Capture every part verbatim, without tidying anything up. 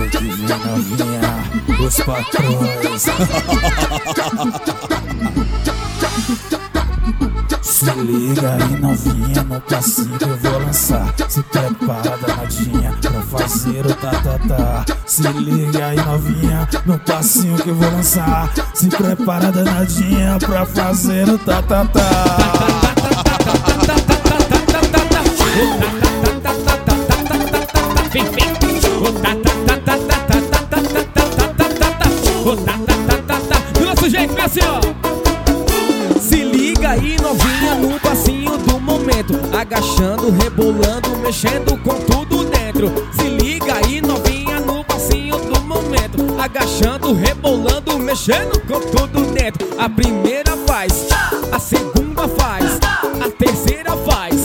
que vem novinha, os patrões. Se liga aí novinha no passinho que eu vou lançar. Se prepara danadinha pra fazer o tatatá. Se liga aí novinha no passinho que eu vou lançar. Se prepara danadinha pra fazer o tatatá. Do nosso jeito, vem assim, ó. Se liga aí novinha no passinho do momento, agachando, rebolando, mexendo com tudo dentro. Se liga aí novinha no passinho do momento, agachando, rebolando, mexendo com tudo dentro. A primeira faz, a segunda faz, a terceira faz.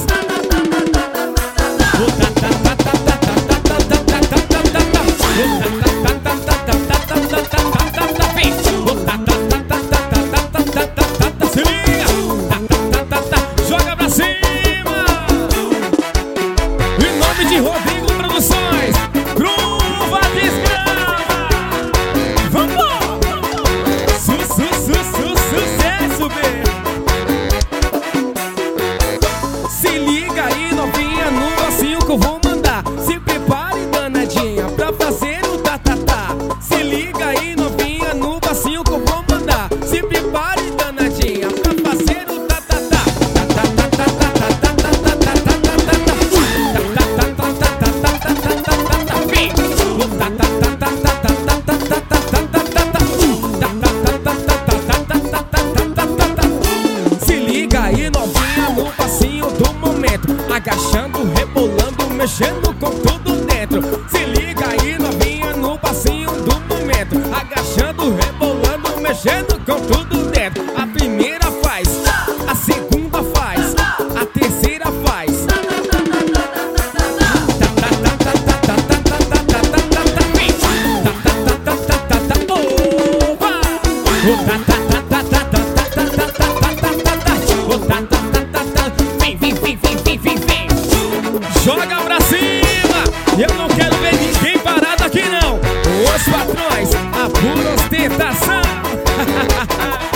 De Rodrigo Produções, Gruva Desgrama. Vamos! Su, su, su, su, sucesso, bê. Se liga aí, novinha, no passinho que eu vou mandar. Se prepare, danadinha, pra fazer o tatatá. Se liga aí, novinha, no passinho que eu vou mandar. Se prepare, danadinha, pra fazer o tatatá. Se liga aí novinha no passinho do momento, agachando, rebolando, mexendo com tudo dentro. Se liga aí novinha no passinho do momento, agachando, rebolando, mexendo com tudo dentro. A primeira faz, a segunda faz, a terceira faz. Vem, vem, vem, vem, vem, vem, vem. Joga pra cima. Eu não quero ver ninguém parado aqui não. Os patrões, a pura ostentação.